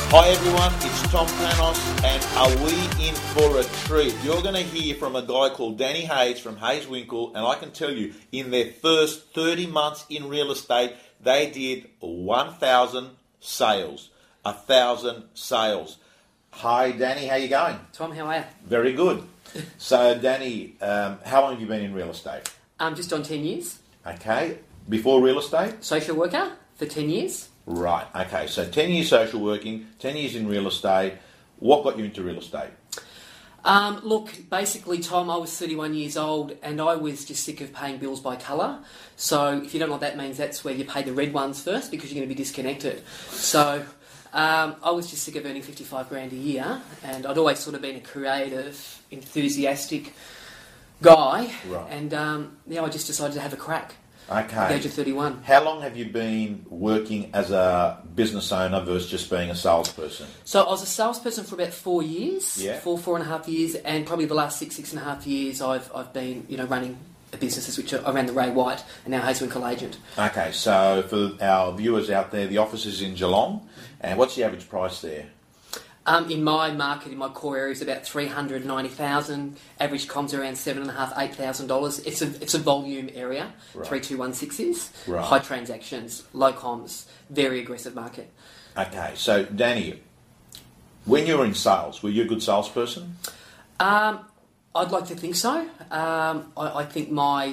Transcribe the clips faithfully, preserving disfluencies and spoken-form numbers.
Hi everyone, it's Tom Panos, and are we in for a treat? You're going to hear from a guy called Danny Hayes from Hayes Winkle, and I can tell you, in their first thirty months in real estate, they did one thousand sales. one thousand sales. Hi Danny, how you going? Tom, how are you? Very good. So Danny, um, how long have you been in real estate? Um, just on ten years. Okay. Before real estate? Social worker for ten years. Right, okay, so ten years social working, ten years in real estate. What got you into real estate? Um, look, basically, Tom, I was thirty-one years old and I was just sick of paying bills by colour. So if you don't know what that means, that's where you pay the red ones first because you're going to be disconnected. So um, I was just sick of earning fifty-five grand a year, and I'd always sort of been a creative, enthusiastic guy. Right. And um, yeah, I just decided to have a crack. Okay. At the age of thirty-one. How long have you been working as a business owner versus just being a salesperson? So I was a salesperson for about four years, yeah. four, four and a half years, and probably the last six, six and a half years I've I've been, you know, running businesses which are, I ran the Ray White and now Hayes Winkle Agent. Okay, so for our viewers out there, the office is in Geelong, and what's the average price there? Um, in my market, in my core area, is about three hundred ninety thousand. Average comms around seven and a half, eight thousand dollars. It's a it's a volume area. Right. Three two one sixes. Right. High transactions, low comms, very aggressive market. Okay, so Danny, when you were in sales, were you a good salesperson? Um, I'd like to think so. Um, I, I think my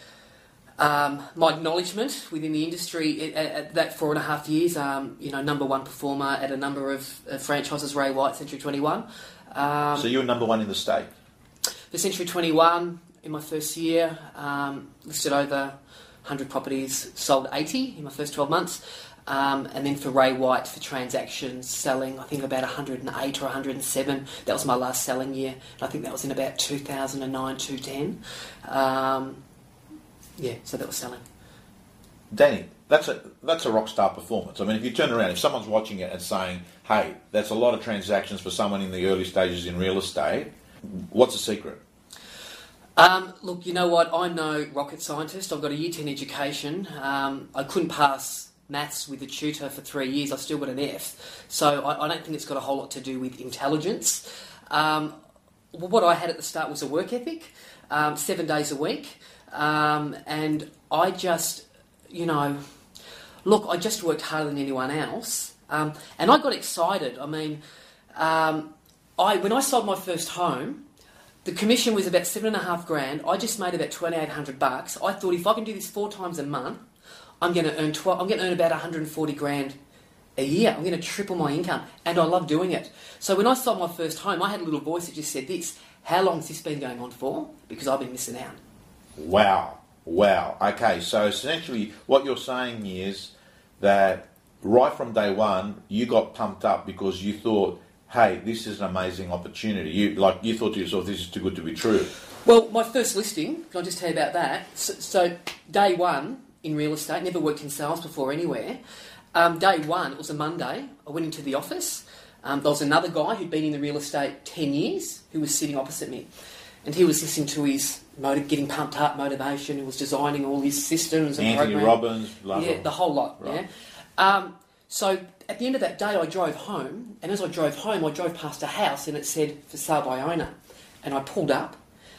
Um, my acknowledgement within the industry at, at that four and a half years, um, you know, number one performer at a number of uh, franchises, Ray White, Century twenty-one. Um, so you were number one in the state? For Century twenty-one, in my first year, um, listed over one hundred properties, sold eighty in my first twelve months. Um, and then for Ray White, for transactions, selling, I think about one hundred eight or one hundred seven. That was my last selling year. And I think that was in about two thousand nine, two thousand ten. Um, Yeah, so that was selling. Danny, that's a that's a rock star performance. I mean, if you turn around, if someone's watching it and saying, hey, that's a lot of transactions for someone in the early stages in real estate, what's the secret? Um, look, you know what? I'm no rocket scientist. I've got a year ten education. Um, I couldn't pass maths with a tutor for three years. I've still got an F. So I, I don't think it's got a whole lot to do with intelligence. Um, what I had at the start was a work ethic, um, seven days a week. Um, and I just, you know, look, I just worked harder than anyone else. Um, and I got excited. I mean, um, I when I sold my first home, the commission was about seven and a half grand. I just made about twenty-eight hundred bucks. I thought if I can do this four times a month, I'm going to earn twelve. I'm going to earn about one hundred forty grand a year. I'm going to triple my income, and I love doing it. So when I sold my first home, I had a little voice that just said this: how long has this been going on for? Because I've been missing out. Wow. Wow. Okay, so essentially what you're saying is that right from day one, you got pumped up because you thought, hey, this is an amazing opportunity. You like you thought to yourself, this is too good to be true. Well, my first listing, can I just tell you about that? So, so day one in real estate, never worked in sales before anywhere. Um, day one, it was a Monday, I went into the office. Um, there was another guy who'd been in the real estate ten years who was sitting opposite me. And he was listening to his motive, getting pumped up motivation. He was designing all his systems and Anthony programs. Robbins, blah, blah. Yeah, the whole lot. Right. Yeah. Um, so at the end of that day, I drove home, and as I drove home, I drove past a house, and it said "for sale by owner," and I pulled up,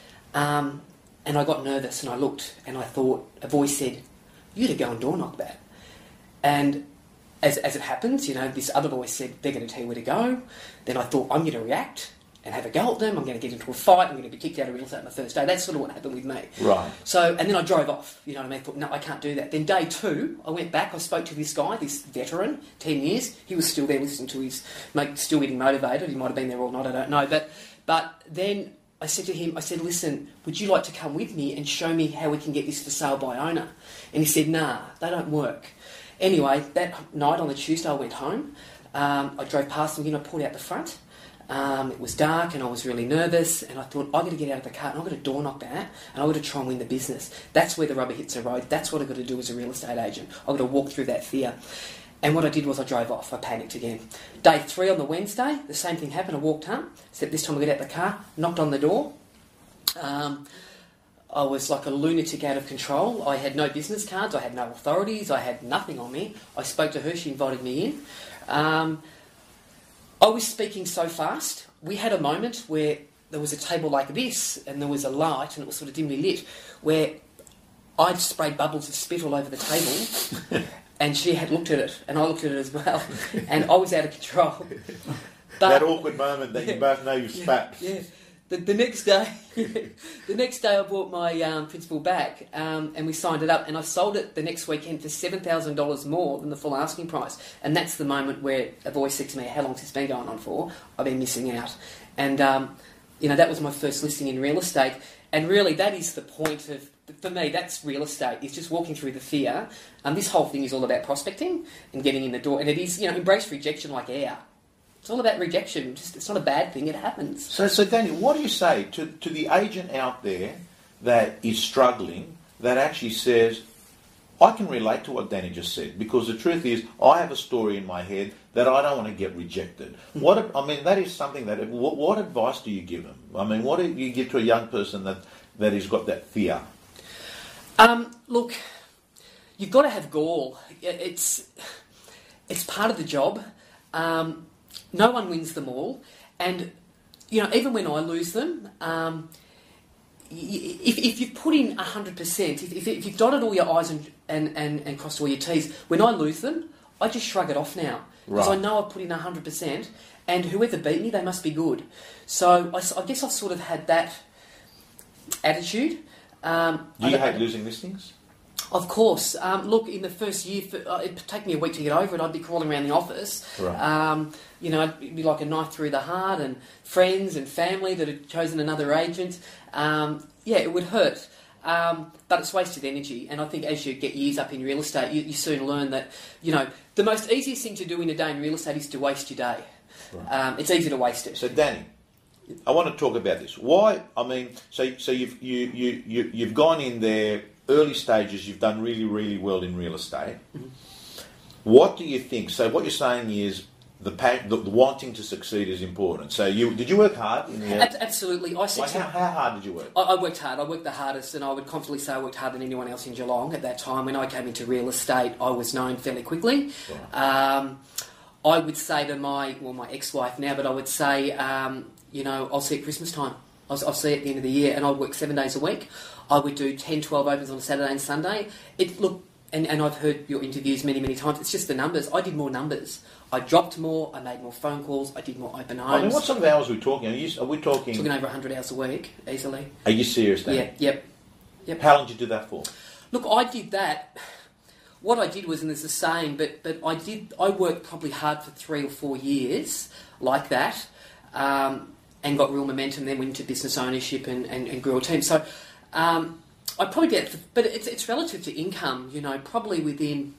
um, and I got nervous, and I looked, and I thought a voice said, "You to go and door knock that," and as as it happens, you know, this other voice said, "They're going to tell you where to go." Then I thought, I'm going to react and have a go at them. I'm going to get into a fight. I'm going to be kicked out of real estate on the first day. That's sort of what happened with me. Right. So, and then I drove off. You know what I mean? I thought, no, I can't do that. Then day two, I went back. I spoke to this guy, this veteran, ten years. He was still there listening to his, mate, still getting motivated. He might have been there all night. I don't know. But, but then I said to him, I said, listen, would you like to come with me and show me how we can get this for sale by owner? And he said, nah, they don't work. Anyway, that night on the Tuesday, I went home. Um, I drove past him again. I pulled out the front. Um, it was dark and I was really nervous, and I thought, I've got to get out of the car and I've got to door knock that, and I've got to try and win the business. That's where the rubber hits the road. That's what I've got to do as a real estate agent. I've got to walk through that fear. And what I did was I drove off. I panicked again. Day three on the Wednesday, the same thing happened. I walked home, except this time I got out of the car, knocked on the door. Um, I was like a lunatic out of control. I had no business cards. I had no authorities. I had nothing on me. I spoke to her. She invited me in. Um, I was speaking so fast. We had a moment where there was a table like this, and there was a light, and it was sort of dimly lit, where I'd sprayed bubbles of spit all over the table, and she had looked at it, and I looked at it as well, and I was out of control. But, that awkward moment that you both know you've spat. Yeah. yeah. The, the next day, the next day I brought my um, principal back, um, and we signed it up, and I sold it the next weekend for seven thousand dollars more than the full asking price. And that's the moment where a voice said to me, "How long's this been going on for? I've been missing out." And um, you know, that was my first listing in real estate, and really that is the point of, for me, that's real estate. It's just walking through the fear. And um, this whole thing is all about prospecting and getting in the door, and it is, you know, embrace rejection like air. It's all about rejection. Just, it's not a bad thing. It happens. So, so Danny, what do you say to, to the agent out there that is struggling, that actually says, I can relate to what Danny just said, because the truth is, I have a story in my head that I don't want to get rejected. What I mean, that is something that, what, what advice do you give them? I mean, what do you give to a young person that, that has got that fear? Um, look, you've got to have gall. It's, it's part of the job. Um... No one wins them all, and you know, even when I lose them, um, if, if you've put in a hundred percent, if, if you've dotted all your I's and, and, and, and crossed all your T's, when I lose them, I just shrug it off now because right. I know I've put in a hundred percent, and whoever beat me, they must be good. So I, I guess I've sort of had that attitude. Um, Do you hate losing listings? Of course. Um, look, in the first year, for, uh, it'd take me a week to get over it. I'd be crawling around the office. Right. Um, you know, it'd be like a knife through the heart, and friends and family that had chosen another agent. Um, yeah, it would hurt. Um, but it's wasted energy. And I think as you get years up in real estate, you, you soon learn that, you know, the most easiest thing to do in a day in real estate is to waste your day. Right. Um, it's easy to waste it. So, Danny, I want to talk about this. Why? I mean, so so you've you you, you you've gone in there. Early stages, you've done really, really well in real estate. Mm-hmm. What do you think? So what you're saying is the, the, the wanting to succeed is important. So you did you work hard? In the Absolutely. I like how, how hard did you work? I, I worked hard. I worked the hardest, and I would confidently say I worked harder than anyone else in Geelong at that time. When I came into real estate, I was known fairly quickly. Right. Um, I would say to my, well, my ex-wife now, but I would say, um, you know, I'll see you at Christmas time. I'll, I'll see you at the end of the year, and I'd work seven days a week. I would do ten, twelve opens on a Saturday and Sunday. It look, and, and I've heard your interviews many, many times. It's just the numbers. I did more numbers. I dropped more. I made more phone calls. I did more open homes. I mean, what sort of hours are we talking? Are, you, are we talking? Talking over one hundred hours a week, easily. Are you serious, Dan? Yeah. Yep. Yep. How long did you do that for? Look, I did that. What I did was, and there's a saying, but but I did. I worked probably hard for three or four years like that, um, and got real momentum. Then went into business ownership and, and, and grew a team. So. Um, I probably get, but it's it's relative to income. You know, probably within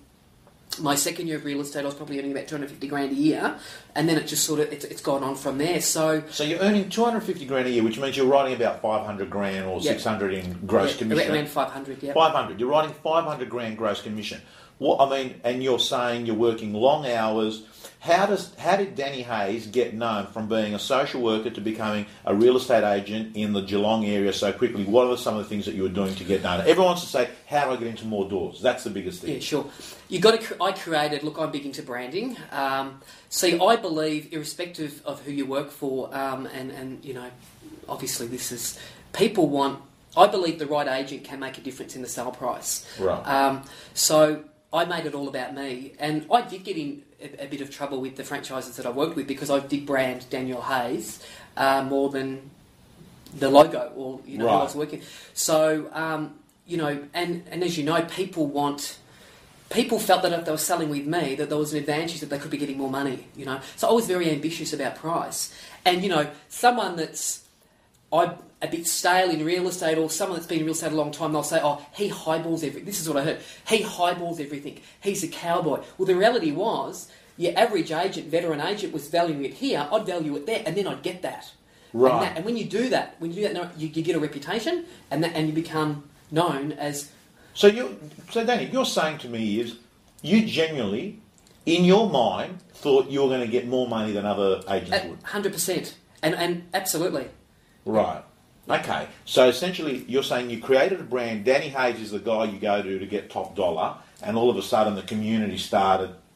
my second year of real estate, I was probably earning about two hundred fifty grand a year, and then it just sort of it's, it's gone on from there. So, so you're earning two hundred fifty grand a year, which means you're writing about five hundred grand or yep. six hundred in gross yeah, commission. Around five hundred, yeah. Five hundred. You're writing five hundred grand gross commission. What I mean, and you're saying you're working long hours. How does how did Danny Hayes get known from being a social worker to becoming a real estate agent in the Geelong area so quickly? What are some of the things that you were doing to get known? Everyone wants to say, how do I get into more doors? That's the biggest thing. Yeah, sure. You got to. I created. Look, I'm big into branding. Um, see, I believe, irrespective of who you work for, um, and and you know, obviously this is people want. I believe the right agent can make a difference in the sale price. Right. Um, so. I made it all about me, and I did get in a, a bit of trouble with the franchises that I worked with because I did brand Daniel Hayes uh, more than the logo or you know right. who I was working. So um, you know, and, and as you know, people want people felt that if they were selling with me, that there was an advantage that they could be getting more money. You know, so I was very ambitious about price, and you know, someone that's I. a bit stale in real estate, or someone that's been in real estate a long time, they'll say, oh, he highballs everything. This is what I heard. He highballs everything. He's a cowboy. Well, the reality was, your average agent, veteran agent, was valuing it here, I'd value it there, and then I'd get that. Right. And, that, and when you do that, when you do that, you, you get a reputation, and that, and you become known as... So, you, so Danny, you're saying to me is, you genuinely, in your mind, thought you were going to get more money than other agents At would? one hundred percent. And, and absolutely. Right. Okay, so essentially you're saying you created a brand, Danny Hayes is the guy you go to to get top dollar, and all of a sudden the community started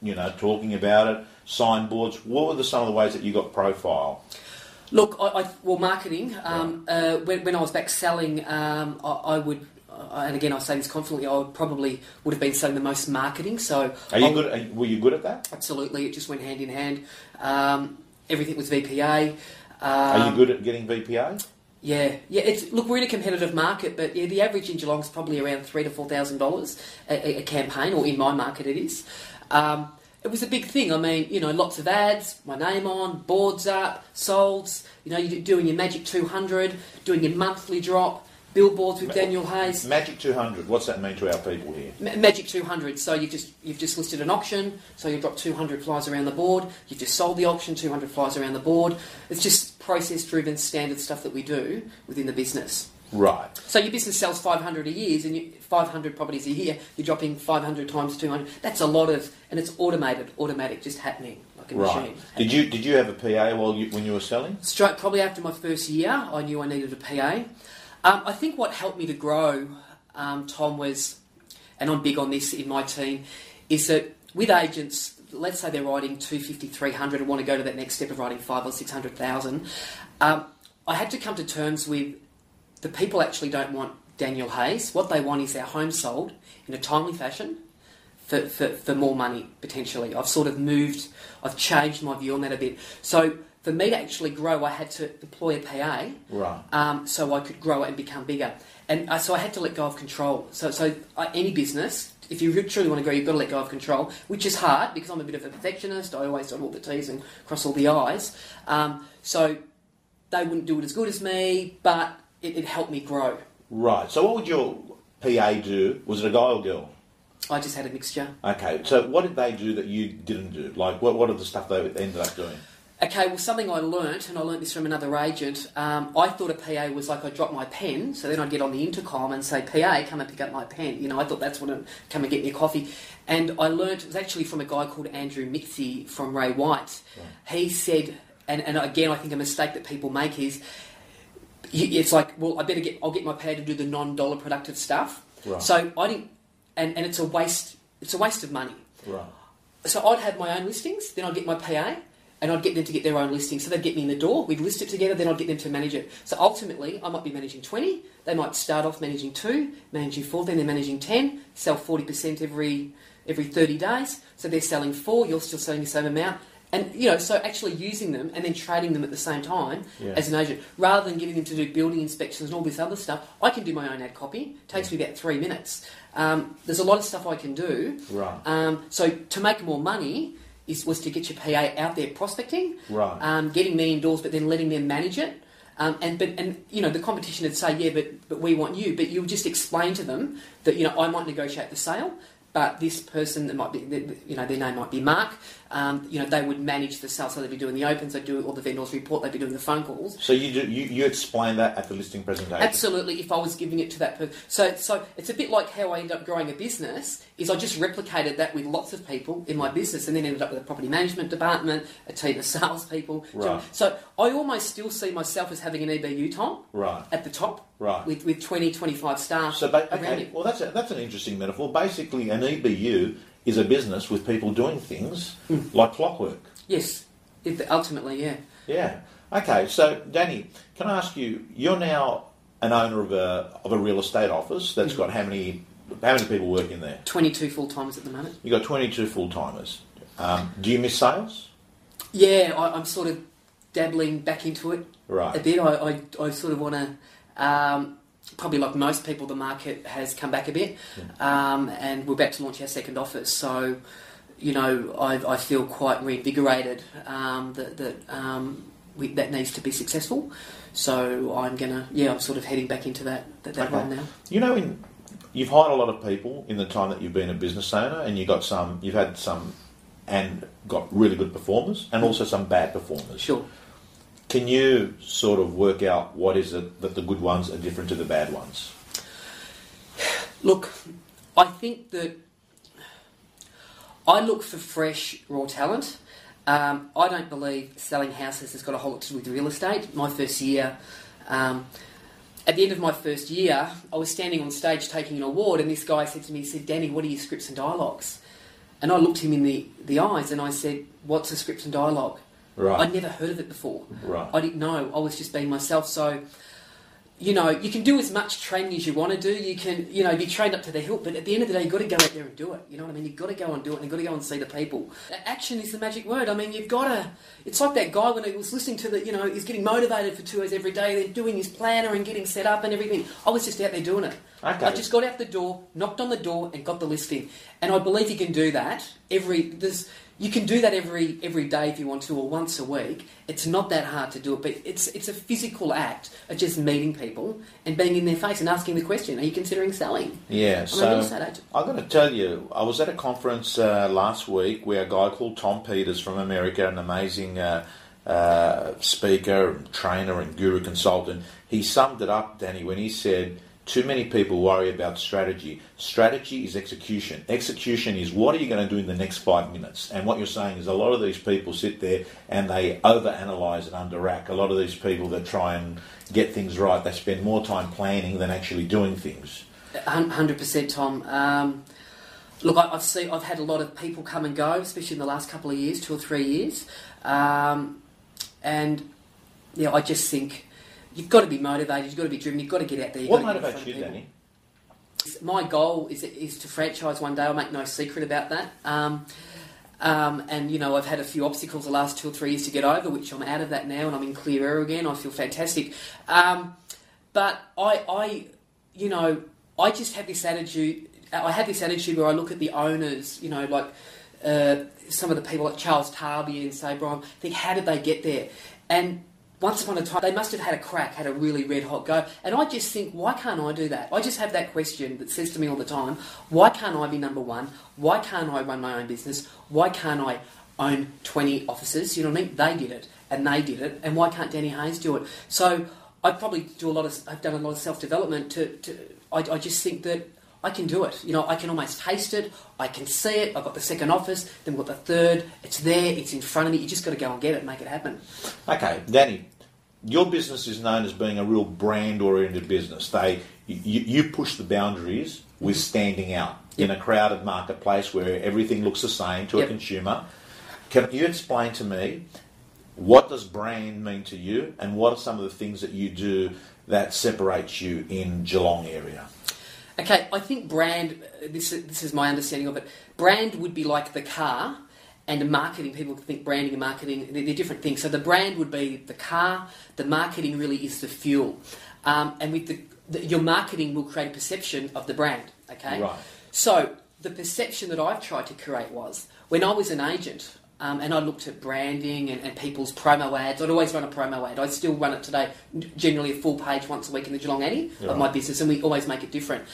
you know, talking about it, signboards. What were the, some of the ways that you got profile? Look, I, I well, marketing. Um, right. uh, when, when I was back selling, um, I, I would, uh, and again I say this confidently, I would probably would have been selling the most marketing. So, are you I, good? Are you, were you good at that? Absolutely, it just went hand in hand. Um, everything was V P A. Um, are you good at getting V P A? Yeah, yeah. It's look, we're in a competitive market, but yeah, the average in Geelong is probably around three to four thousand dollars a, a campaign, or in my market it is. Um, it was a big thing. I mean, you know, lots of ads, my name on, boards up, solds. You know, you're doing your Magic two hundred, doing your monthly drop, billboards with Ma- Daniel Hayes. Magic two hundred. What's that mean to our people here? Ma- Magic two hundred. So you've just you've just listed an auction. So you drop two hundred flies around the board. You've just sold the auction, two hundred flies around the board. It's just process-driven, standard stuff that we do within the business. Right. So your business sells five hundred a year, and you, five hundred properties a year. You're dropping five hundred times two hundred. That's a lot of, and it's automated, automatic, just happening like a right. machine. Did you did you have a P A while you, when you were selling? Straight, probably after my first year, I knew I needed a P A. Um, I think what helped me to grow, um, Tom, was, and I'm big on this in my team, is that with agents, let's say they're writing two fifty, three hundred, and want to go to that next step of writing five or six hundred thousand. Um, I had to come to terms with the people actually don't want Daniel Hayes. What they want is their home sold in a timely fashion for, for, for more money, potentially. I've sort of moved, I've changed my view on that a bit. So for me to actually grow, I had to employ a P A, right? Um, so I could grow it and become bigger. And uh, so I had to let go of control. So, so uh, any business, if you truly want to grow, you've got to let go of control, which is hard because I'm a bit of a perfectionist. I always dot all the T's and cross all the I's. Um, so they wouldn't do it as good as me, but it, it helped me grow. Right. So what would your P A do? Was it a guy or girl? I just had a mixture. Okay. So what did they do that you didn't do? Like, what what are the stuff they ended up doing? Okay, well, something I learnt, and I learnt this from another agent, um, I thought a P A was like I'd drop my pen, so then I'd get on the intercom and say, P A, come and pick up my pen. You know, I thought that's what I'd come and get me a coffee. And I learnt, it was actually from a guy called Andrew Mixie from Ray White. Right. He said, and, and again, I think a mistake that people make is, it's like, well, I better get, I'll get my P A to do the non-dollar productive stuff. Right. So I didn't, and, and it's a waste, it's a waste of money. Right. So I'd have my own listings, then I'd get my P A, and I'd get them to get their own listing. So they'd get me in the door, we'd list it together, then I'd get them to manage it. So ultimately, I might be managing twenty, they might start off managing two, managing four, then they're managing ten, sell forty percent every every thirty days. So they're selling four, you're still selling the same amount. And, you know, so actually using them and then trading them at the same time yeah. as an agent, rather than getting them to do building inspections and all this other stuff, I can do my own ad copy. It takes yeah. me about three minutes. Um, there's a lot of stuff I can do. Right. Um, so to make more money is was to get your P A out there prospecting, right. um, getting me indoors, but then letting them manage it. Um, and but and you know the competition would say, yeah, but but we want you. But you would just explain to them that you know I might negotiate the sale, but this person that might be you know their name might be Mark. Um, you know they would manage the sale, so they'd be doing the opens, they'd do all the vendors report, they'd be doing the phone calls. So you do, you you explain that at the listing presentation? Absolutely. If I was giving it to that person, so so it's a bit like how I ended up growing a business. Is I just replicated that with lots of people in my business, and then ended up with a property management department, a team of salespeople. Right. So I almost still see myself as having an E B U, Tom. Right. At the top. Right. With with twenty, twenty-five staff. So ba- around okay. it. Well, that's a, that's an interesting metaphor. Basically, an E B U is a business with people doing things mm. like clockwork. Yes. If, ultimately, yeah. Yeah. Okay. So, Danny, can I ask you? You're now an owner of a of a real estate office that's mm. got how many how many people work in there? twenty-two full timers at the moment. You got twenty-two full timers. Um, do you miss sales? Yeah, I, I'm sort of dabbling back into it right. a bit. I I, I sort of want to. Um, Probably like most people, the market has come back a bit, yeah. um, and we're about to launch our second office. So, you know, I, I feel quite reinvigorated um, that that um, we, that needs to be successful. So I'm gonna, yeah, I'm sort of heading back into that that, that okay. role now. You know, in you've hired a lot of people in the time that you've been a business owner, and you got some, you've had some, and got really good performers, and also some bad performers. Sure. Can you sort of work out what is it that the good ones are different to the bad ones? Look, I think that I look for fresh, raw talent. Um, I don't believe selling houses has got a whole lot to do with real estate. My first year, um, at the end of my first year, I was standing on stage taking an award, and this guy said to me, he said, Danny, what are your scripts and dialogues? And I looked him in the, the eyes and I said, what's a script and dialogue? Right. I'd never heard of it before. Right. I didn't know. I was just being myself. So, you know, you can do as much training as you want to do. You can, you know, be trained up to the hilt, but at the end of the day, you've got to go out there and do it. You know what I mean? You've got to go and do it, and you've got to go and see the people. Action is the magic word. I mean, you've got to... It's like that guy when he was listening to the, you know, he's getting motivated for two hours every day, then doing his planner and getting set up and everything. I was just out there doing it. Okay. I just got out the door, knocked on the door, and got the listing. And I believe you can do that every... There's... You can do that every every day if you want to, or once a week. It's not that hard to do it, but it's it's a physical act of just meeting people and being in their face and asking the question, are you considering selling? Yeah, I'm so a real estate agent. I'm going to tell you, I was at a conference uh, last week where a guy called Tom Peters from America, an amazing uh, uh, speaker, and trainer and guru consultant, he summed it up, Danny, when he said, too many people worry about strategy. Strategy is execution. Execution is what are you going to do in the next five minutes? And what you're saying is a lot of these people sit there and they overanalyze and underrack. A lot of these people that try and get things right, they spend more time planning than actually doing things. one hundred percent, Tom. Um, look, I, I've seen, I've had a lot of people come and go, especially in the last couple of years, two or three years. Um, and, yeah, I just think... You've got to be motivated, you've got to be driven, you've got to get out there. What motivates you, Danny? My goal is is to franchise one day. I'll make no secret about that. Um, um, and, you know, I've had a few obstacles the last two or three years to get over, which I'm out of that now and I'm in clear air again. I feel fantastic. Um, but I, I, you know, I just have this attitude. I have this attitude where I look at the owners, you know, like uh, some of the people like Charles Tarby and say, Brian, think, how did they get there? And once upon a time, they must have had a crack, had a really red-hot go. And I just think, why can't I do that? I just have that question that says to me all the time, why can't I be number one? Why can't I run my own business? Why can't I own twenty offices? You know what I mean? They did it, and they did it, and why can't Danny Hayes do it? So I probably do a lot of, I've done a lot of self-development to, to I, I just think that I can do it. You know, I can almost taste it. I can see it. I've got the second office. Then we've got the third. It's there. It's in front of me. You just got to go and get it and make it happen. Okay, Danny, your business is known as being a real brand-oriented business. They, you, you push the boundaries with standing out yep. in a crowded marketplace where everything looks the same to yep. a consumer. Can you explain to me what does brand mean to you, and what are some of the things that you do that separates you in Geelong area? Okay, I think brand, this, this is my understanding of it, brand would be like the car, and marketing, people think branding and marketing, they're, they're different things. So the brand would be the car, the marketing really is the fuel. Um, and with the, the your marketing will create a perception of the brand, okay? Right. So the perception that I've tried to create was, when I was an agent, um, and I looked at branding and, and people's promo ads, I'd always run a promo ad. I still run it today, generally a full page once a week in the Geelong Addy of right. my business, and we always make it different.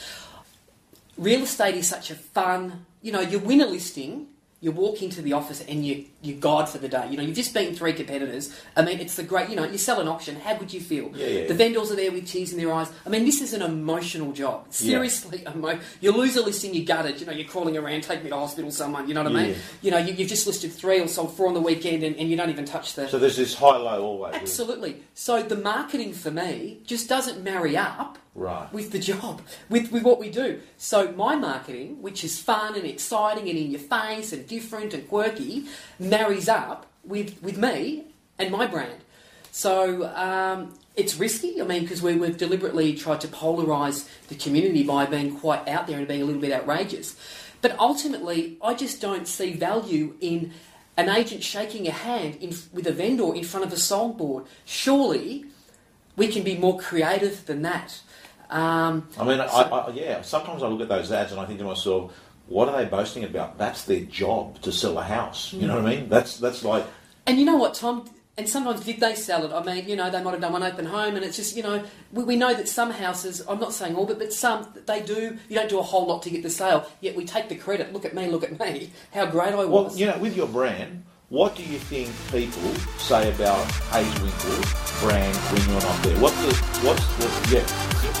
Real estate is such a fun, you know, you win a listing, you walk into the office and you, you're God for the day. You know, you've just beaten three competitors. I mean, it's the great, you know, you sell an auction. How would you feel? Yeah, yeah, the vendors are there with tears in their eyes. I mean, this is an emotional job. Seriously, yeah. emo- you lose a listing, you're gutted. You know, you're crawling around, take me to hospital, someone. You know what I mean? Yeah. You know, you, you've just listed three or sold four on the weekend and, and you don't even touch the... So there's this high-low always. Absolutely. So the marketing for me just doesn't marry up right. with the job, with, with what we do. So my marketing, which is fun and exciting and in your face and different and quirky, marries up with, with me and my brand. So um, it's risky, I mean, because we, we've deliberately tried to polarise the community by being quite out there and being a little bit outrageous. But ultimately, I just don't see value in an agent shaking a hand in, with a vendor in front of a soundboard. Surely we can be more creative than that. Um, I mean, so, I, I, yeah, sometimes I look at those ads and I think to myself, what are they boasting about? That's their job, to sell a house. You know what I mean? That's that's like... And you know what, Tom? And sometimes did they sell it? I mean, you know, they might have done one open home and it's just, you know, we, we know that some houses, I'm not saying all, but, but some, they do, you don't do a whole lot to get the sale, yet we take the credit. Look at me, look at me, how great I was. Well, you know, with your brand, what do you think people say about Hayes Winkle's brand when you're not there? What's the, what's the, yeah.